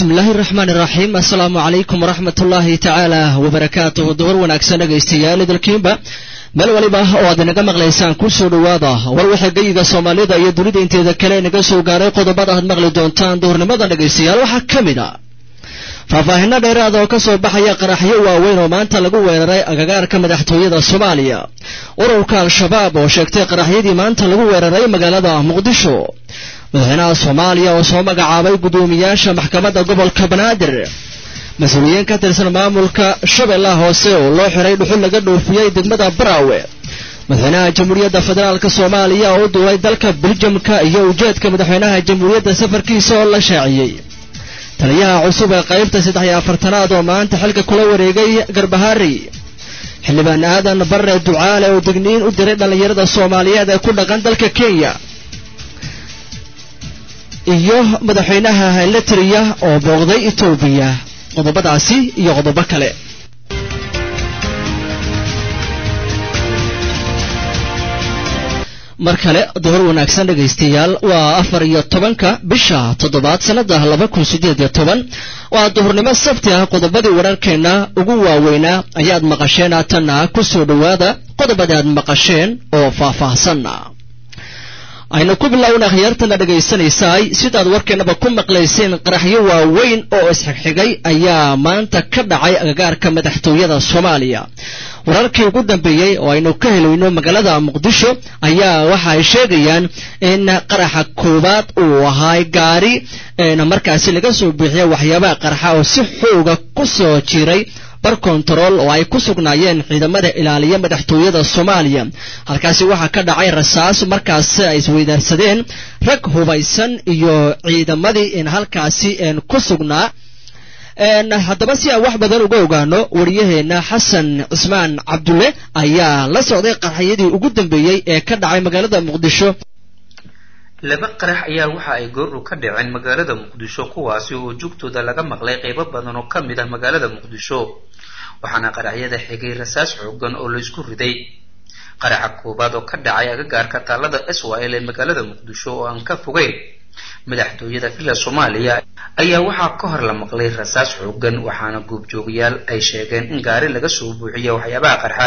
بسم الله الرحمن الرحيم السلام عليكم ورحمة الله تعالى وبركاته دور وناكسن dhageystayaal dalkiinba meel waliba oo aad naga maqlaysaan ku soo dhawaada war waxa geeyga Soomaalida iyo dunida inteeda kale naga soo gaaray qodobada aad maqli doontaan doornimada dhageystayaal waxa kamid ah faahfaahinada dheeraad oo ka soo baxaya qaraxyo waaweyn oo maanta lagu weeraray agagaarka madaxtooyada Soomaaliya ururka al-shabaab oo sheegtay qaraxyadii maanta lagu weeraray magaalada Muqdisho madaxweynaha Soomaaliya oo soo magacaabay gudoomiyaasha maxkamadda gobolka Banaadir mas'uuliyiin ka tirsan maamulka Shabeellaha Hoose oo loo xiray dhuxul laga dhoofiyay degmada Baraawe madaxweynaha Jamhuuriyadda Federaalka Soomaaliya oo duulay dalka Belgiumka iyo ujeedka madaxweynaha Jamhuuriyadda safarkiisa oo la shaaciyay taliyaha cusub ee qaybta 43aad oo maanta xilka kula wareegay Garbahaari xildhibaan aadan barre ducaale oo digniin u diray dhalinyarada Soomaaliyeed ee ku dhaqan dalka Kenya iyo madaxweynaha Eritrea oo booqday Itoobiya qodobadaasi iyo qodobo kale markale door wanaagsan dhageystayaal waa 14 bisha 7 sanada 2018 waa duhurnimo sabti ah qodobadii wararkeena ugu waaweynaa ayaad maqasheen aatana ku soo dhawaada qodobada aad maqasheen oo faahfaahsan ayna ku bilowna khiyartana dhageysanaysay sidaad warkeenaba ku maqlayseen qaraxyo waaweyn oo isxigxigay ayaa maanta ka dhacay agagaarka madaxtooyada Soomaaliya wararkii ugu dambeeyay oo aynu ka helayno magaalada Muqdisho ayaa waxa ay sheegayaan in qaraxa koobaad uu ahaa gaari markaasi laga soo bixiyay waxyaabaha qaraxa oo si xooga ku soo jiray bar control oo ay ku sugnaayeen ciidamada ilaaliya madaxtooyada Soomaaliya halkaasi waxa ka dhacay rasaas markaas ay isweydaarsadeen rag hubaysan iyo ciidamadii in halkaasi ku sugnaa haddaba si aan wax badan uga ogaano wariyaheena Xasan Cismaan Cabdulle ayaa la socday qaraxyadii ugu dambeeyay ee ka dhacay magaalada Muqdisho laba qarax ayaa waxa ay goor ka dhaceen magaalada Muqdisho kuwaasi oo joogtooda laga maqlay qaybo badan oo kamid ah magaalada Muqdisho waxaana qaraxyada xigay rasaas xooggan oo la isku riday qaraxa koobaad oo ka dhacay agagaarka taalada SYL ee magaalada Muqdisho oo aan ka fogeyn madaxtooyada Villa Soomaaliya ayaa waxa ka hor la maqlay rasaas xooggan waxaana goobjoogayaal ay sheegeen in gaari laga soo buuxiyay waxyaabaha qarxa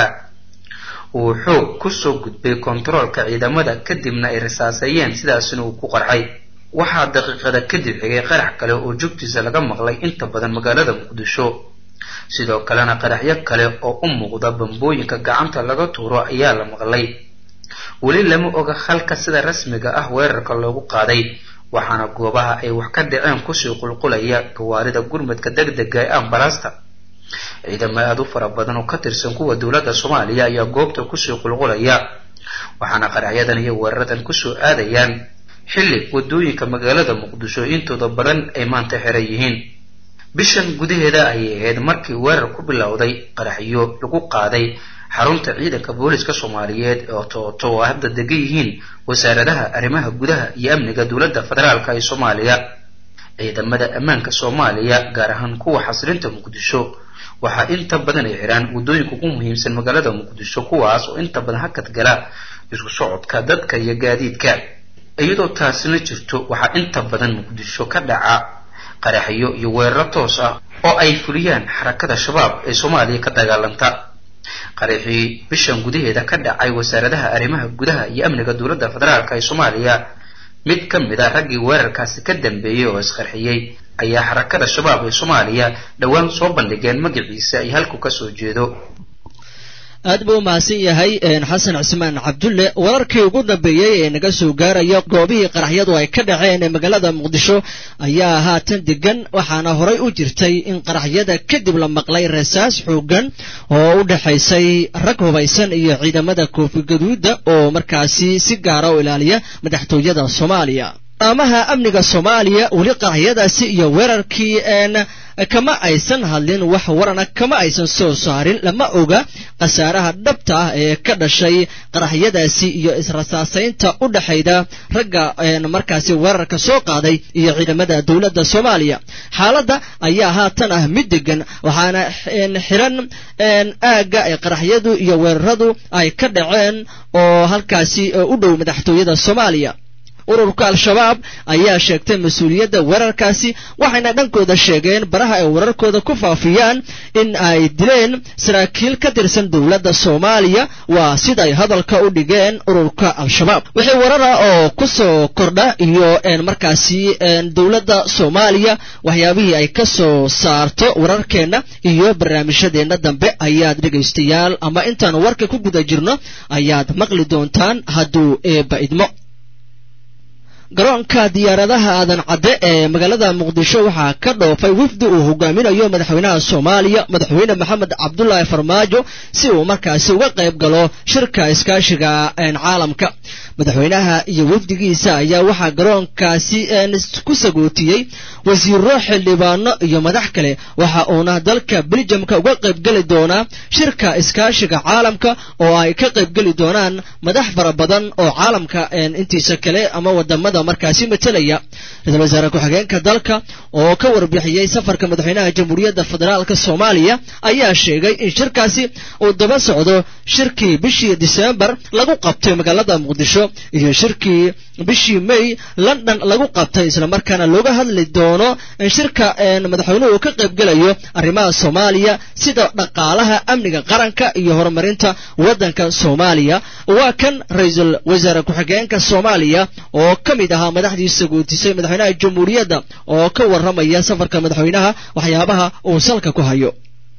uu xoog ku soo gudbay kontaroolka ciidamada kadibna ay rasaasayeen sidaasina uu ku qarxay waxaa daqiiqada kadib xigay qarax kale oo joogtiisa laga maqlay inta badan magaalada Muqdisho sidoo kalena qaraxyo kale oo u muuqda bambooyinka gacanta laga tuuro ayaa la maqlay wali lama oga halka sida rasmiga ah weerarka loogu qaaday waxaana goobaha ay wax ka dhaceen ku soo qulqulaya gawaarida gurmadka degdega ee ambalaasta ciidamada aad u fara badan oo ka tirsan kuwa dawladda Soomaaliya ayaa goobta ku soo qulqulaya waxaana qaraxyadan iyo weeraradan ku soo aadayaan xilli wadooyinka magaalada Muqdisho intooda badan ay maanta xiran yihiin bishan gudaheeda ayay ahayd markii weerar ku bilowday qaraxyo lagu qaaday xarunta ciidanka booliska Soomaaliyeed oo hadda degan yihiin wasaaradaha arrimaha gudaha iyo amniga dawladda federaalka ee Soomaaliya ciidamada ammaanka Soomaaliya gaar ahaan kuwa xasilinta Muqdisho waxa inta badan ay xiraan wadooyinka ugu muhiimsan magaalada Muqdisho kuwaas oo inta badan hakad gala isku socodka dadka iyo gaadiidka iyadoo taasina jirto waxa inta badan Muqdisho ka dhaca qaraxyo iyo weeraro toos ah oo ay fuliyaan xarakada shabaab ee Soomaaliya ka dagaalanta qaraxii bishan gudaheeda ka dhacay wasaaradaha arrimaha gudaha iyo amniga dawladda federaalka ee Soomaaliya mid ka mid ah raggii weerarkaasi ka dambeeyay oo isqarxiyay ayaa xarakada shabaab ee Soomaaliya dhawaan soo bandhigeen magaciisa ay halku ka soo jeedo aad buu mahadsan yahay Xasan Cismaan Cabdulle wararkii ugu dambeeyay ee naga soo gaaraya goobihii qaraxyadu ay ka dhaceen ee magaalada Muqdisho ayaa haatan degan waxaana horay u jirtay in qaraxyada kadib la maqlay rasaas xooggan oo u dhaxaysay rag hubaysan iyo ciidamada koofi gaduuda oo markaasi si gaar ah u ilaaliya madaxtooyada Soomaaliya amaha amniga Soomaaliya wali qaraxyadaasi iyo weerarkii kama aysan hadlin wax warana kama aysan soo saarin lama oga qasaaraha dhabta ah ee ka dhashay qaraxyadaasi iyo israsaasaynta u dhaxayda ragga markaasi weerarka soo qaaday iyo ciidamada dawladda Soomaaliya xaaladda ayaa haatan ah mid degan waxaana xiran aaga ay qaraxyadu iyo weeraradu ay ka dhaceen oo halkaasi u dhow madaxtooyada Soomaaliya ururka al-shabaab ayaa sheegtay mas-uuliyadda weerarkaasi waxayna dhankooda sheegeen baraha ay wararkooda ku faafiyaan in ay dileen saraakiil ka tirsan dowladda Soomaaliya waa sida ay hadalka u dhigeen ururka al-shabaab wixii warara oo ku soo kordha iyo markaasi dowladda Soomaaliya waxyaabihii ay ka soo saarto wararkeena iyo barnaamijyadeena dambe ayaad dhageystayaal ama intaan warka ku guda jirno ayaad maqli doontaan hadduu eebba idmo garoonka diyaaradaha aadan cadde ee magaalada muqdisho waxaa ka dhoofay wafdi uu hogaaminayo madaxweynaha Soomaaliya madaxweyne Maxamed Cabdullaahi Farmaajo si uu markaasi uga qayb galo shirka iskaashiga caalamka madaxweynaha iyo wafdigiisa ayaa waxaa garoonkaasi ku sagootiyey wasiiro xildhibaano iyo madax kale waxa uuna dalka Belgiumka uga qayb gali doonaa shirka iskaashiga caalamka oo ay ka qayb gali doonaan madax fara badan oo caalamka intiisa kale ama wadamada markaasi matalaya ra'iisul wasaare ku-xigeenka dalka oo ka warbixiyay safarka madaxweynaha Jamhuuriyadda Federaalka Soomaaliya ayaa sheegay in shirkaasi uu daba socdo shirkii bishii December lagu qabtay magaalada Muqdisho iyo shirkii bishii May London lagu qabtay isla markaana looga hadli doono in shirka madaxweynuhu ka qayb galayo arrimaha Soomaaliya sida dhaqaalaha amniga qaranka iyo horumarinta wadanka Soomaaliya waa kan ra'iisul wasaare ku-xigeenka Soomaaliya oo kamid ahaa madaxdiisa guutisay madaxweynaha Jamhuuriyadda oo ka waramaya safarka madaxweynaha waxyaabaha uu salka ku hayo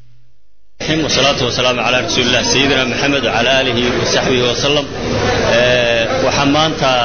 والصلاة والسلام على رسول الله سيدنا محمد وعلى آله وصحبه وسلم وحمانتا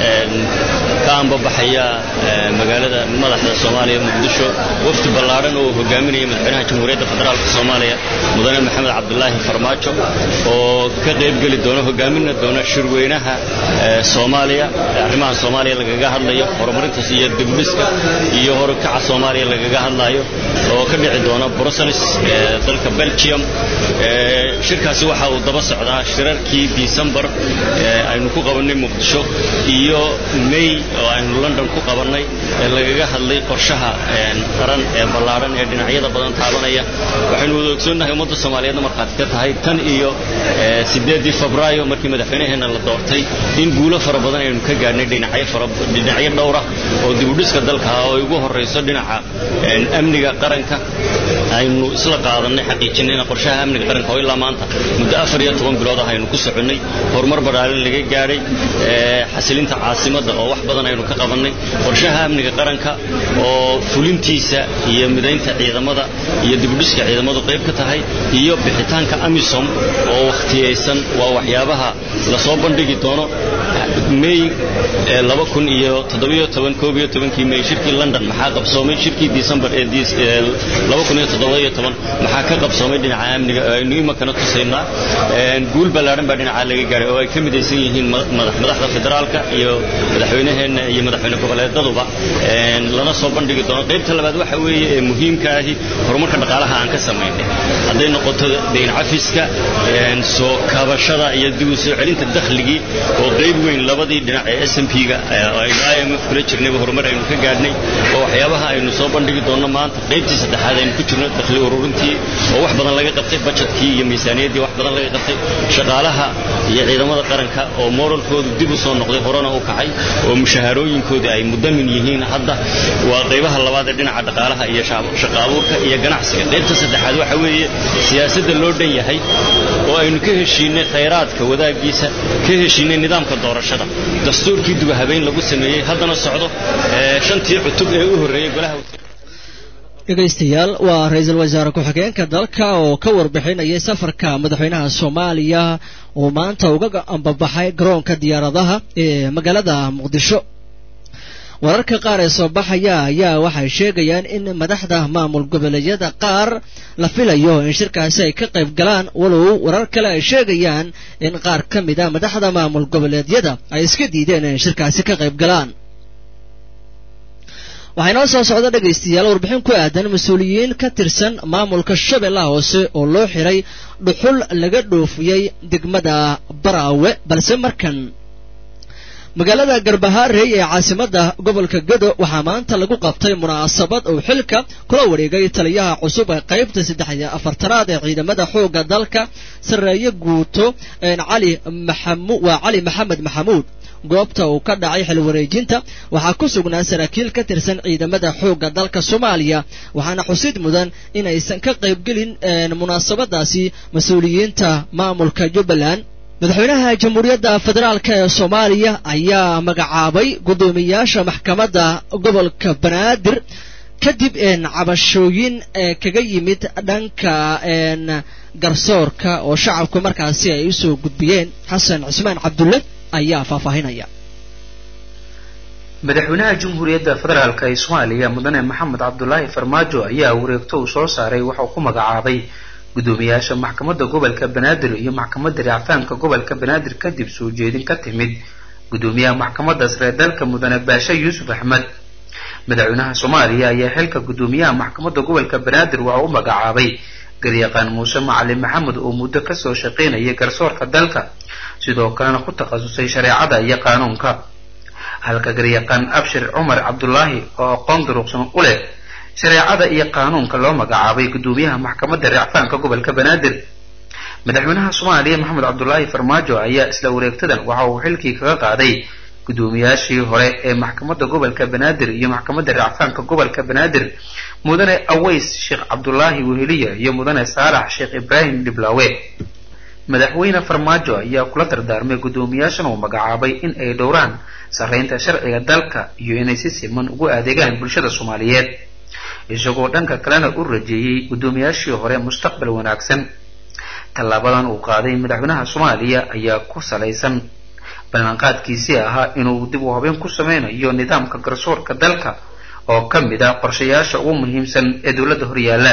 كان ببحيا مقالة مدحدة الصومالية مقدشو وفد بلارن وهجاميني مدحينها جمهورية الفدرال الصومالية مدن محمد عبد الله فرماجو وكقريب قال دونا هجامينا دونا شروينها الصومالية رماها الصومالية لقاها الله هرمرت سيد دبلسكا يهرب كع الصومالية لقاها الله وكبيع دونا بروسلس ذلك بلجيوم shirkaasi waxa uu daba socdaa shirarkii December aynu ku qabanay Muqdisho iyo May oo aynu London ku qabanay lagaga hadlay qorshaha qaran ee ballaaran ee dhinacyada badan taabanaya waxaynu wada ogsoonahay ummadda Soomaaliyeed markaad ka tahay tan iyo 8 Febraayo markii madaxweynaheena la doortay in guulo fara badan aynu ka gaarnay dhinacyo dhowr ah oo dib u dhiska dalka oo ugu horeyso dhinaca amniga qaranka aynu isla qaadanay xaqiijinayna qorshaha amniga qaranka oo ilaa maanta muddo 14 bilood ah aynu ku soconay horumar ballaaran laga gaaray xasilinta caasimadda oo wax badan aynu ka qabanay qorshaha amniga qaranka oo fulintiisa iyo mideynta ciidamada iyo dib u dhiska ciidamadu qayb ka tahay iyo bixitaanka AMISOM oo waqtiyeysan waa waxyaabaha la soo bandhigi doono May 2017 May shirkii London maxaa qabsoomay shirkii December ee 2017 maxaa ka qabsoomay dhinaca amniga aynu imakana tusaynaa guul ballaaran baa dhinaca laga gaaray oo ay ka midaysan yihiin madaxda federaalka iyo madaxweynaheena iyo madaxweyne goboleedaduba lana soo bandhigi doono qaybta labaad waxa weeye ee muhiimka ah horumarka dhaqaalaha aan ka sameynay haday noqoto deyn cafiska soo kabashada iyo dib u soo celinta dakhliga oo qayb weyn labadii dhinac ee SMP-ga ay IMF kula jirnay horumar aynu ka gaarnay oo waxyaabaha aynu soo bandhigi doono maanta qaybtii saddexaad aynu ku jirno dakhli ururintii oo wax badan laga qabtay budgetkii iyo miisaaniyadii wax badan laga qabtay shaqaalaha iyo ciidamada qaranka oo moralkoodu dib u soo noqday horena u kacay oo mushaharooyinkooda ay mudamin yihiin hadda waa qaybaha labaad ee dhinaca dhaqaalaha iyo shaqo abuurka iyo ganacsiga qaybta saddexaad waxa weeye siyaasadda loo dhan yahay oo aynu ka heshiinay khayraadka wadaagiisa ka heshiinay nidaamka doorashada dastuurkii dib u habeyn lagu sameeyay haddana socdo shantii cutub ee u horeeyay golaha dhegaystayaal waa ra'iisul wasaare ku-xigeenka dalka oo ka warbixinayay safarka madaxweynaha Soomaaliya oo maanta uga ambabaxay garoonka diyaaradaha ee magaalada Muqdisho wararka qaar ee soo baxaya ayaa waxay sheegayaan in madaxda maamul goboleedyada qaar la filayo in shirkaasi ay ka qayb galaan walow warar kale ay sheegayaan in qaar ka mid ah madaxda maamul goboleedyada ay iska diideen in shirkaasi ka qayb galaan waxayna soo socda dhageystayaal warbixin ku aadan mas'uuliyiin ka tirsan maamulka Shabeellaha Hoose oo loo xiray dhuxul laga dhoofiyay degmada Baraawe balse markan magaalada Garbaharey ee caasimadda gobolka Gado waxaa maanta lagu qabtay munaasabad oo xilka kula wareegay taliyaha cusub ee qaybta 4aad ee ciidamada xoogga dalka sareeyo guuto Cali Maxamed Maxamuud goobta uu ka dhacay xil wareejinta waxaa ku sugnaa saraakiil ka tirsan ciidamada xoogga dalka Soomaaliya waxaana xusid mudan inaysan ka qaybgelin munaasabadaasi mas'uuliyiinta maamulka Jubbaland madaxweynaha jamhuuriyadda federaalka ee Soomaaliya ayaa magacaabay gudoomiyaasha maxkamadda gobolka Banaadir kadib cabashooyin kaga yimid dhanka garsoorka oo shacabku markaasi ay u soo gudbiyeen Xasan Cismaan Cabdulle ayaa faahfaahinaya madaxweynaha jamhuuriyadda federaalka ee Soomaaliya mudane Maxamed Cabdullaahi Farmaajo ayaa wareegto uu soo saaray waxa uu ku magacaabay gudoomiyaasha maxkamadda gobolka Banaadir iyo maxkamadda racfaanka gobolka Banaadir kadib soo jeedin ka timid gudoomiyaha maxkamadda sare dalka mudane Baasha Yuusuf Axmed madaxweynaha Soomaaliya ayaa xilka gudoomiyaha maxkamadda gobolka Banaadir waxa uu magacaabay garyaqaan Muuse Macalin Maxamed oo muddo ka soo shaqeynayay garsoorka dalka sidoo kalena ku takhasusay shareecada iyo qaanuunka halka garyaqaan Abshir Umar Cabdullaahi oo aqoon durugsan u leh shareecada iyo qaanuunka loo magacaabay gudoomiyaha maxkamadda racfaanka gobolka Banaadir madaxweynaha Soomaaliya Maxamed Cabdullaahi Farmaajo ayaa isla wareegtadan waxa uu xilkii kaga qaaday gudoomiyaashii hore ee maxkamadda gobolka Banaadir iyo maxkamadda racfaanka gobolka Banaadir mudane Aways Sheekh Cabdullaahi Weheliya iyo mudane Saalax Sheekh Ibraahim Dhiblaawe madaxweyne Farmaajo ayaa kula dardaarmay gudoomiyaashan uu magacaabay in ay dhowraan sareynta sharciga dalka iyo inay si siman ugu adeegaan bulshada Soomaaliyeed isagoo dhanka kalena u rajeeyay gudoomiyaashii hore mustaqbal wanaagsan talaabadan uu qaaday madaxweynaha Soomaaliya ayaa ku salaysan ballanqaadkiisii ahaa inuu dib u habeyn ku sameynayo nidaamka garsoorka dalka oo ka mid ah qorshayaasha ugu muhiimsan ee dowladda horyaala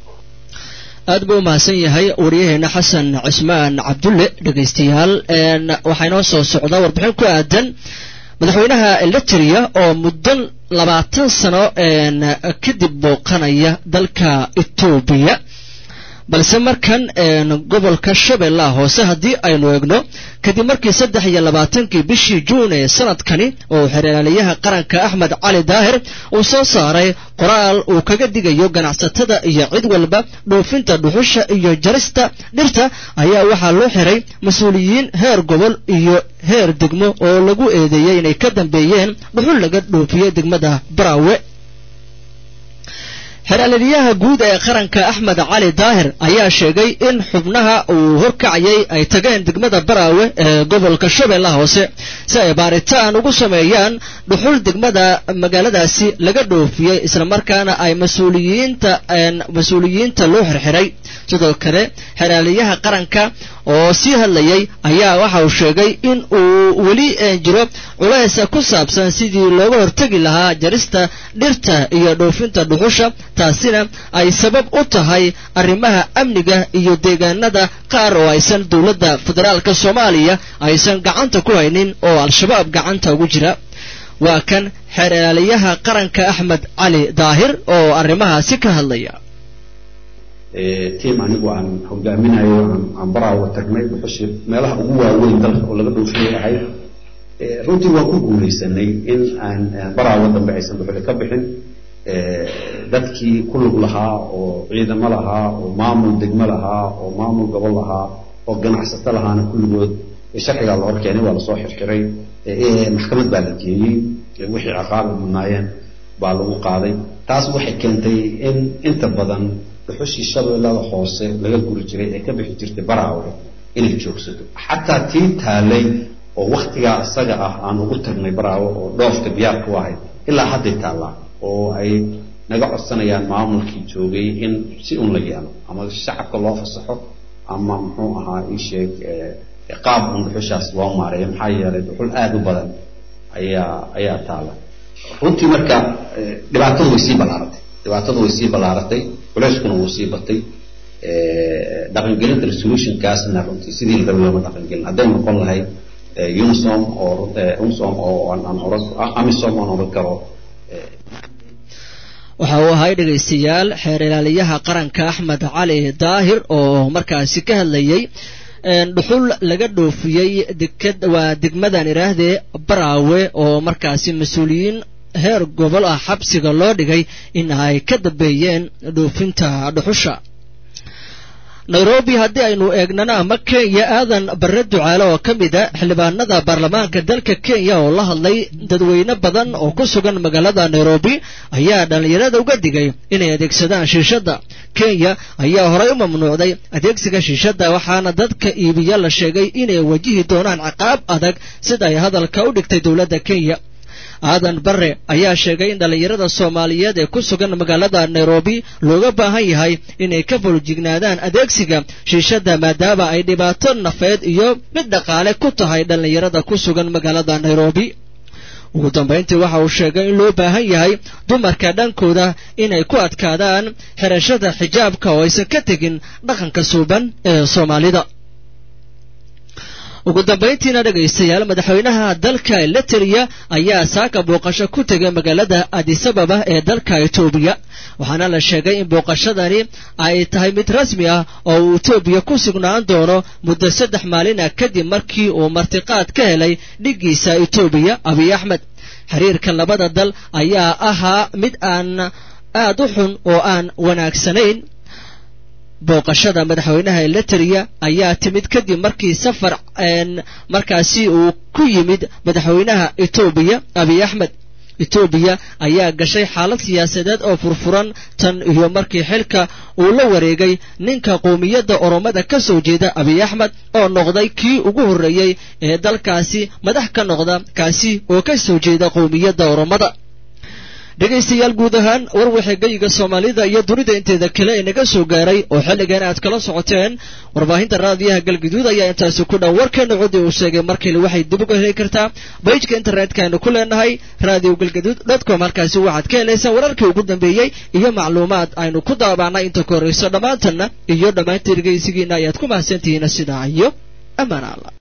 aad buu mahadsan yahay wariyaheena Xasan Cismaan Cabdulle dhageystayaal waxaa inoo soo socda warbixin ku aadan madaxweynaha Eritrea oo muddo 20 sano kadib booqanaya dalka Itoobiya balse markan gobolka Shabeellaha Hoose hadii aynu eegno kadib markii 23 bishii Juun ee sanadkani oo xeeralayaha qaranka Axmed Cali Daahir uu soo saaray qoraal uu kaga digayo ganacsatada iyo cid walba dhoofinta dhuxusha iyo jarista dhirta ayaa waxaa loo xiray mas'uuliyiin heer gobol iyo heer degmo oo lagu eedeeyay inay ka dambeeyeen dhuxul laga dhoofiyo degmada Baraawe xeeralayaha guud ee qaranka Axmed Cali Daahir ayaa sheegay in xubnaha uu horkacayay ay tageen degmada Baraawe ee gobolka Shabeellaha Hoose si ay baaritaan ugu sameeyaan dhuxul degmada magaaladaasi laga dhoofiyay isla markaana ay mas'uuliyiinta loo xirxiray sidoo kale xeeralayaha qaranka oo si hadlayay ayaa waxa uu sheegay in uu wali jiro culays ku saabsan sidii looga hortagi lahaa jarista dhirta iyo dhoofinta dhuxusha taasina ay sabab u tahay arrimaha amniga iyo deegaanada qaar oo aysan dowladda federaalka Soomaaliya aysan gacanta ku haynin oo al-shabaab gacanta ugu jira waa kan xeeralayaha qaranka Axmed Cali Daahir oo arrimahaasi ka hadlaya team anigu aan hogaaminayo aan Baraawe tagnay dhuxushi meelaha ugu waaweyn dalka oo laga dhoofiyay ahayd runtii waan ku guuleysanay in aan Baraawe dambe aysan dhuxul ka bixin dadkii ku lug lahaa oo ciidamo lahaa oo maamul degmo lahaa oo maamul gobol lahaa oo ganacsato lahaana kulligood sharciga la hor keenay waa la soo xirxiray maxkamad baa la geeyay wixii ciqaab mudnaayeen baa lagu qaaday taas waxay keentay in inta badan dhuxushii Shabeellaha Hoose laga guri jiray ee ka bixi jirtay Baraawe inay joogsato xataa tii taalay oo waqtiga asaga ah aan ugu tagnay Baraawe oo dhoofta biyaarka wahay ilaa hadda taala oo ay naga codsanayaan maamulkii joogay in si un la yeelo ama shacabka loo fasaxo ama muxuu ahaa ii sheeg qaab un dhuxushaas loo maareeyo maxaa yeelay dhuxul aad u badan ayaa taala runtii marka dhibaatadu way sii ballaaratay culayskuna wuu sii batay dhaqangelinta resolutionkaasna runtii sidii la rabay looma dhaqangelin hadday noqon lahayd UNSOM oo AMISOM aan oran karo waxa uu ahay dhageystayaal xeeralayaha qaranka Axmed Cali Daahir oo markaasi ka hadlayay dhuxul laga dhoofiyay degmadan iraahdee Baraawe oo markaasi mas'uuliyiin heer gobol ah xabsiga loo dhigay in ay ka dambeeyeen dhoofinta dhuxusha nairobi haddii aynu eegnana ama kenya aadan barre ducaale oo ka mid a xildhibaanada baarlamaanka dalka kenya oo la hadlay dadweyne badan oo ku sugan magaalada nairobi ayaa dhallinyarada uga digay inay adeegsadaan shiishadda kenya ayaa horay u mamnuucday adeegsiga shiishadda waxaana dadka iibiya la sheegay inay wajihi doonaan ciqaab adag sida ay hadalka u dhigtay dowladda kenya aadan barre ayaa sheegay in dhallinyarada soomaaliyeed ee ku sugan magaalada nairobi looga baahan yahay inay ka foljignaadaan adeegsiga shiishadda maadaama ay dhibaato nafeed iyo mid dhaqaale ku tahay dhallinyarada ku sugan magaalada nairobi ugu dambayntii waxa uu sheegay in loo baahan yahay dumarka dhankooda inay ku adkaadaan xirashada xijaabka oo aysan ka tegin dhaqanka suuban ee soomaalida ugu dambayntiina dhegaystayaal madaxweynaha dalka Eritrea ayaa saaka booqasho ku tegay magaalada Addis Ababa ee dalka Itoobiya waxaana la sheegay in booqashadani ay tahay mid rasmi ah oo uu Itoobiya ku sugnaan doono muddo 3 maalin kadib markii uu martiqaad ka helay dhigiisa Itoobiya Abiy Ahmed xiriirka labada dal ayaa ahaa mid aan aad u xun oo aan wanaagsanayn booqashada madaxweynaha Eritrea ayaa timid kadib markii safar markaasi uu ku yimid madaxweynaha Itoobiya Abiy Ahmed Itoobiya ayaa gashay xaalad siyaasadeed oo furfuran tan iyo markii xilka uu la wareegay ninka qoomiyadda Oromada ka soo jeeda Abiy Ahmed oo noqday kii ugu horeeyay ee dalkaasi madax ka noqda kaasi oo ka soo jeeda qoomiyadda Oromada dhegaystayaal guud ahaan war wixii gayga Soomaalida iyo dunida inteeda kale inaga soo gaaray oo xilligan aad kala socoteen warbaahinta raadiyaha Galgaduud ayaa intaas ku dhow warkeena codii uu sheegay markii waxay dib uga heli kartaa page-ka internet-ka aynu ku leenahay radiogalgaduud.com halkaasi waxaad ka helaysaa wararkii ugu dambeeyay iyo macluumaad aynu ku daabaanay inta ka horeyso dhamaantana iyo dhamaantii dhegaysigiina ayaad ku mahadsantihiin sidaa iyo amaana Allah